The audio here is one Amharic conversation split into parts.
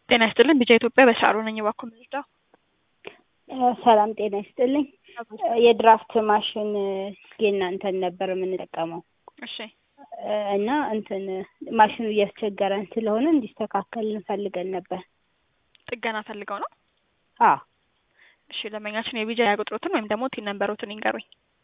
ጤና ይስጥልኝ ቢጃ ኢትዮጵያ በሻሮ ነኝ ባኩ ምርዳ ሰላም ጤና ይስጥልኝ የድራፍት ማሽን የእናንተን ነበር የምንጠቀመው እሺ እና እንትን ማሽኑ እያስቸገረን ስለሆነ እንዲስተካከል እንፈልገን ነበር ጥገና ፈልገው ነው አዎ እሺ ለማንኛውም የቢጃ ቁጥሩትን ወይም ደግሞ ቲን ነምበሩትን ይንገሩኝ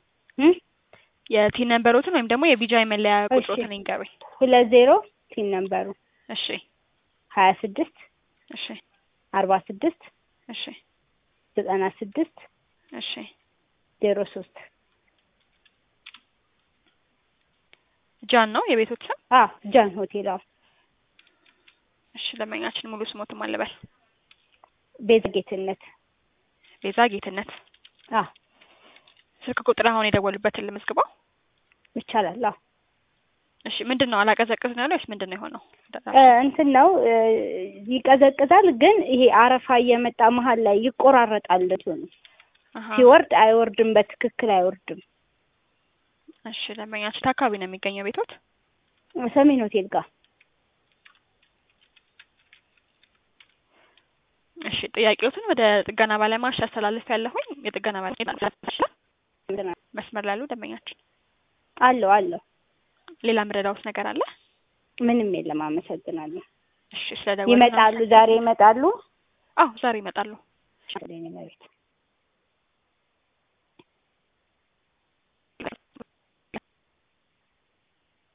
የቲን ነምበሩትን ወይም ደግሞ የቢጃ መለያ ቁጥሩትን ይንገሩኝ 20 ቲን ነምበሩ እሺ 26 እሺ 46 እሺ 96 እሺ 03 ጃን ነው የቤቶት ስም ጃን ሆቴል እሺ ለማንኛውም ሙሉ ስሞትም አለበል ቤዛ ጌትነት ስልክ ቁጥር አሁን የደወሉበትን ልመዝግበው ይቻላል እሺ ምንድነው አላቀዘቅዝ ነው ያለው ምንድነው የሆነው እንትን ነው ይቀዘቅዛል ግን ይሄ አረፋ እየመጣ መሃል ላይ ይቆራረጣል እንደሆነ ሲወርድ አይወርድም በትክክል አይወርድም እሺ ለማንኛውም ታካቢ ነው የሚገኘው ቤቶት ሰሜን ሆቴል ጋር እሺ ጥያቄዎትን ወደ ጥገና ባለሙያዎች አስተላልፍ ያለሁኝ የጥገና ባለሙያዎች መስመር ላይ ያሉ ደንበኛችን አለው ሌላ ምረዳውስ ነገር አለ ምንም የለም አመሰግናለሁ እሺ ስለደወሉ ይመጣሉ ዛሬ ይመጣሉ ዛሬ ይመጣሉ እኔ